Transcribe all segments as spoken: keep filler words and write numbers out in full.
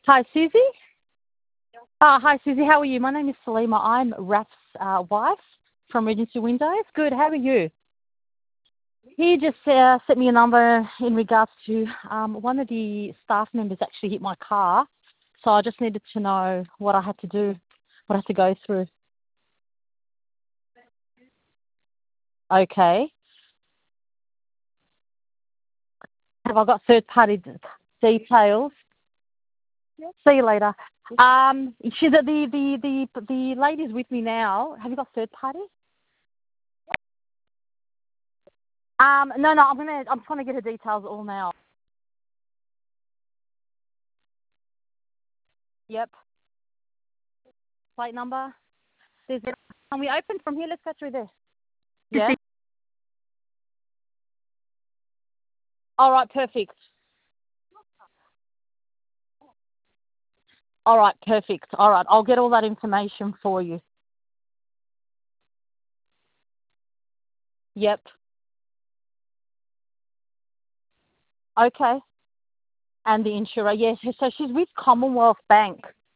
Hi, Susie. Uh, hi, Susie. How are you? My name is Salima. I'm Raf's uh, wife from Regency Windows. Good. How are you? He just uh, sent me a number in regards to um, one of the staff members actually hit my car. So I just needed to know what I had to do, what I had to go through. Okay. Have I got third-party d- details? See you later. Um, she, the, the, the, the, the lady's with me now. Have you got third-party? Um, no, no, I'm gonna, I'm trying to get her details all now. Yep. Plate number. There's, can we open from here? Let's go through there. Yeah. All right. Perfect. All right. Perfect. All right. I'll get all that information for you. Yep. Okay. And the insurer. Yes. So she's with Commonwealth Bank.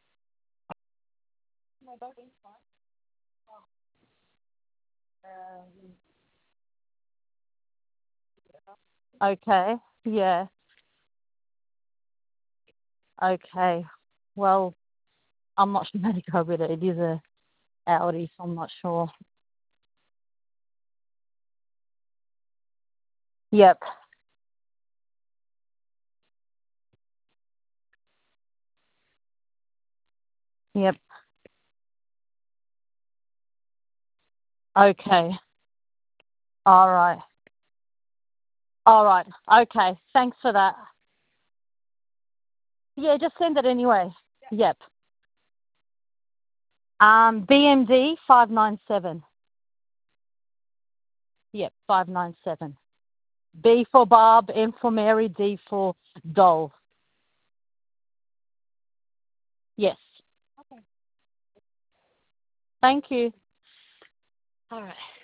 Okay. Yeah. Okay. Well, I'm not sure how to go with it. It is a Audi, so I'm not sure. Yep. Yep. Okay. All right. All right. Okay. Thanks for that. Yeah, just send it anyway. Yep. Um, B M D five nine seven. Yep, five nine seven. B for Bob, M for Mary, D for Doll. Yes. Thank you. All right.